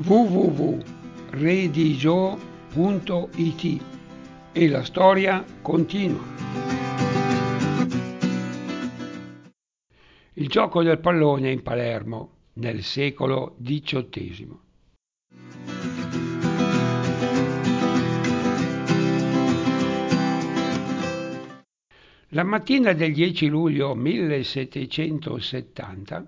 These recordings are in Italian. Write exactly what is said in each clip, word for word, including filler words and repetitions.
w w w punto redigio punto i t e la storia continua. Il gioco del pallone in Palermo nel secolo diciottesimo. La mattina del dieci luglio millesettecentosettanta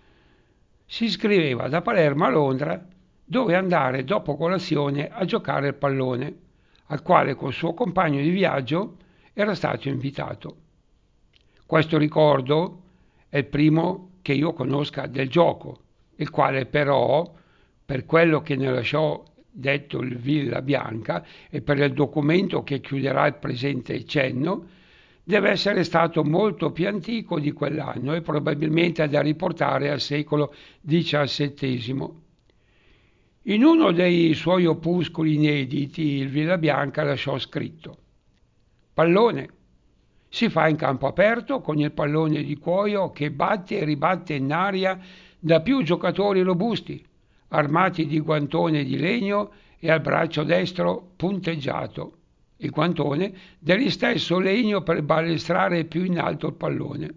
si scriveva da Palermo a Londra dove andare dopo colazione a giocare al pallone, al quale col suo compagno di viaggio era stato invitato. Questo ricordo è il primo che io conosca del gioco, il quale però, per quello che ne lasciò detto il Villa Bianca e per il documento che chiuderà il presente cenno, deve essere stato molto più antico di quell'anno e probabilmente da riportare al secolo diciassettesimo. In uno dei suoi opuscoli inediti il Villa Bianca lasciò scritto: pallone si fa in campo aperto con il pallone di cuoio che batte e ribatte in aria da più giocatori robusti, armati di guantone di legno e al braccio destro punteggiato il guantone dello stesso legno per balestrare più in alto il pallone.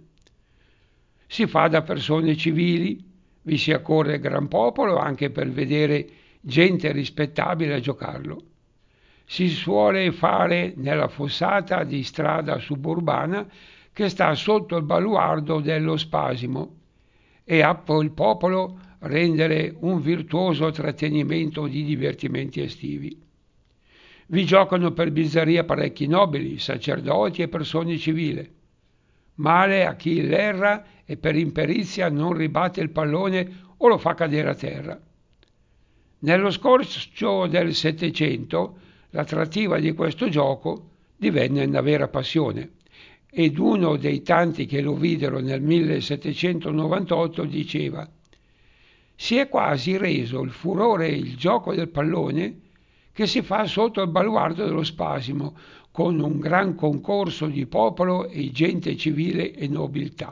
Si fa da persone civili, vi si accorre gran popolo anche per vedere gente rispettabile a giocarlo. Si suole fare nella fossata di strada suburbana che sta sotto il baluardo dello Spasimo e a il popolo rendere un virtuoso trattenimento di divertimenti estivi. Vi giocano per bizzarria parecchi nobili, sacerdoti e persone civili. Male a chi l'erra e per imperizia non ribatte il pallone o lo fa cadere a terra. Nello scorcio del Settecento l'attrattiva di questo gioco divenne una vera passione ed uno dei tanti che lo videro nel millesettecentonovantotto diceva: si è quasi reso il furore il gioco del pallone che si fa sotto il baluardo dello Spasimo con un gran concorso di popolo e gente civile e nobiltà.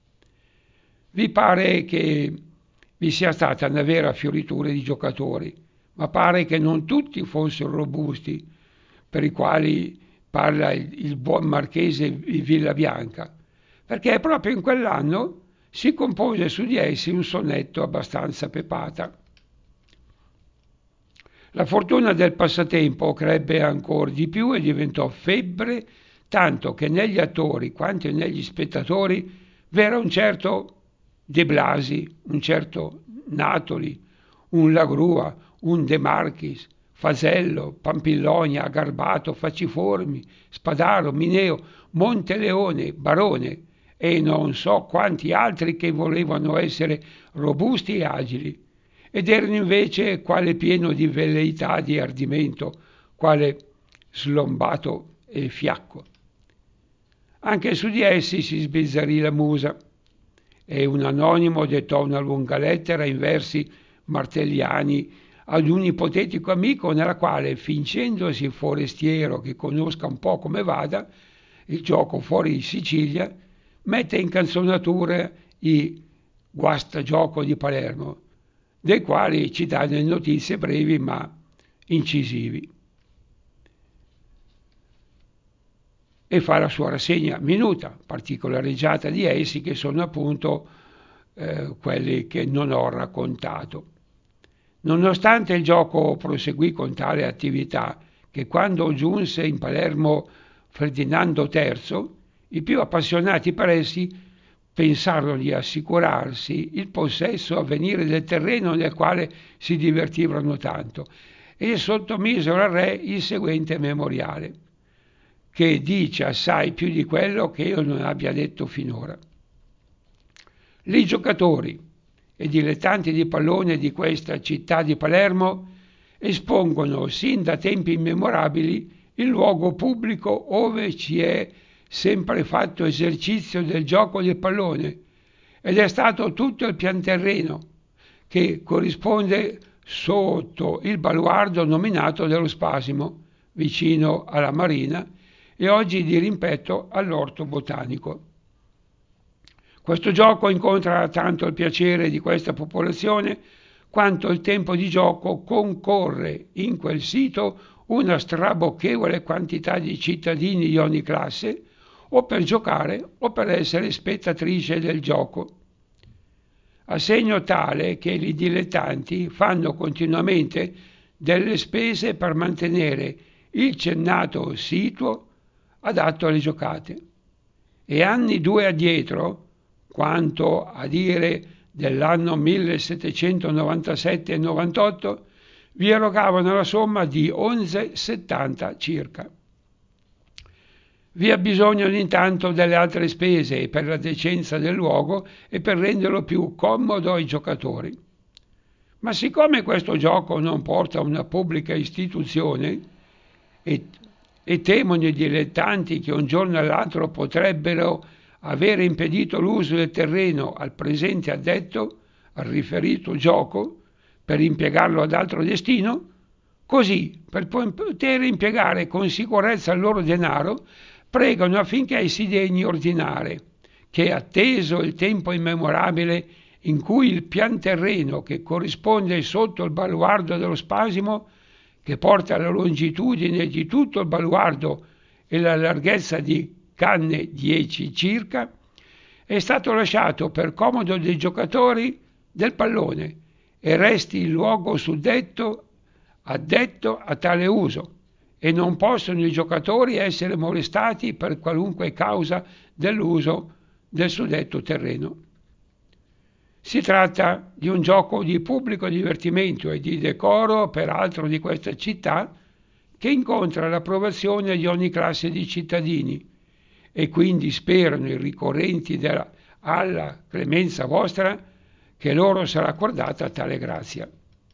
Vi pare che vi sia stata una vera fioritura di giocatori, ma pare che non tutti fossero robusti, per i quali parla il, il buon marchese Villabianca, perché proprio in quell'anno si compose su di essi un sonetto abbastanza pepata. La fortuna del passatempo crebbe ancora di più e diventò febbre, tanto che negli attori quanto negli spettatori v'era un certo De Blasi, un certo Natoli, un Lagrua, un De Marchis, Fasello, Pampillonia, Garbato, Faciformi, Spadaro, Mineo, Monteleone, Barone e non so quanti altri che volevano essere robusti e agili, ed erano invece quale pieno di velleità, di ardimento, quale slombato e fiacco. Anche su di essi si sbizzarrì la musa e un anonimo dettò una lunga lettera in versi martelliani ad un ipotetico amico nella quale, fingendosi forestiero che conosca un po' come vada il gioco fuori di Sicilia, mette in canzonatura i guastagioco di Palermo, dei quali ci dà delle notizie brevi ma incisivi, e fa la sua rassegna minuta, particolareggiata di essi che sono appunto eh, quelli che non ho raccontato. Nonostante il gioco proseguì con tale attività che quando giunse in Palermo Ferdinando terzo, i più appassionati per essi pensarono di assicurarsi il possesso a venire del terreno nel quale si divertivano tanto e sottomisero al re il seguente memoriale, che dice assai più di quello che io non abbia detto finora. I giocatori e dilettanti di pallone di questa città di Palermo espongono sin da tempi immemorabili il luogo pubblico ove ci è sempre fatto esercizio del gioco del pallone ed è stato tutto il pianterreno che corrisponde sotto il baluardo nominato dello Spasimo, vicino alla Marina e oggi di rimpetto all'Orto Botanico. Questo gioco incontra tanto il piacere di questa popolazione quanto il tempo di gioco concorre in quel sito una strabocchevole quantità di cittadini di ogni classe, o per giocare o per essere spettatrice del gioco, a segno tale che i dilettanti fanno continuamente delle spese per mantenere il cennato sito adatto alle giocate. E anni due addietro, quanto a dire dell'anno millesettecentonovantasette novantotto, vi erogavano la somma di onze virgola settanta circa. Vi è bisogno intanto delle altre spese per la decenza del luogo e per renderlo più comodo ai giocatori. Ma siccome questo gioco non porta a una pubblica istituzione e, e temono i dilettanti che un giorno o l'altro potrebbero avere impedito l'uso del terreno al presente addetto al riferito gioco per impiegarlo ad altro destino, così per poter impiegare con sicurezza il loro denaro pregano affinché si degni ordinare che, atteso il tempo immemorabile in cui il pian terreno che corrisponde sotto il baluardo dello spasimo, che porta la longitudine di tutto il baluardo e la larghezza di canne dieci circa, è stato lasciato per comodo dei giocatori del pallone e resti il luogo suddetto addetto a tale uso, e non possono i giocatori essere molestati per qualunque causa dell'uso del suddetto terreno. Si tratta di un gioco di pubblico divertimento e di decoro, peraltro di questa città, che incontra l'approvazione di ogni classe di cittadini, e quindi sperano i ricorrenti della, alla clemenza vostra che loro sarà accordata tale grazia.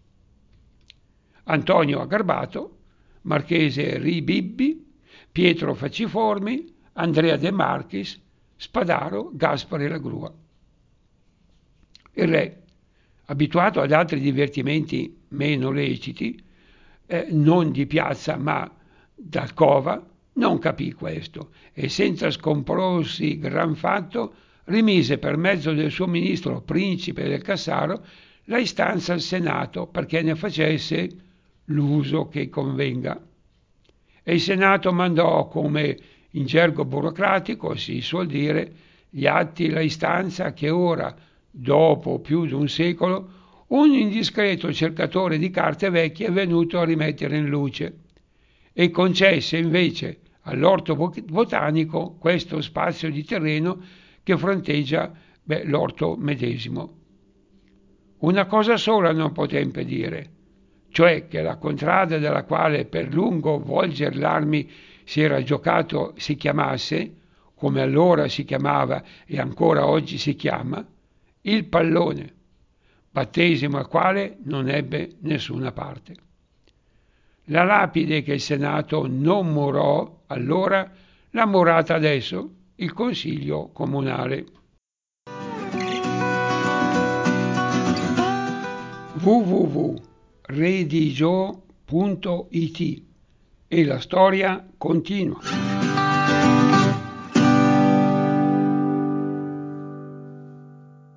Antonio Aggarbato, Marchese Ribibbi, Pietro Faciformi, Andrea De Marchis, Spadaro, Gaspare La Grua. Il re, abituato ad altri divertimenti meno leciti, eh, non di piazza ma d'alcova, non capì questo e, senza scomporsi gran fatto, rimise per mezzo del suo ministro principe del Cassaro la istanza al Senato perché ne facesse l'uso che convenga. E il Senato mandò, come in gergo burocratico si suol dire, gli atti la istanza che ora, dopo più di un secolo, un indiscreto cercatore di carte vecchie è venuto a rimettere in luce, e concesse invece all'orto botanico questo spazio di terreno che fronteggia beh, l'orto medesimo. Una cosa sola non poté impedire, cioè che la contrada della quale per lungo volger l'armi si era giocato si chiamasse, come allora si chiamava e ancora oggi si chiama, il pallone, battesimo al quale non ebbe nessuna parte. La lapide che il Senato non murò allora l'ha murata adesso il Consiglio Comunale. w w w punto redigio punto it e la storia continua.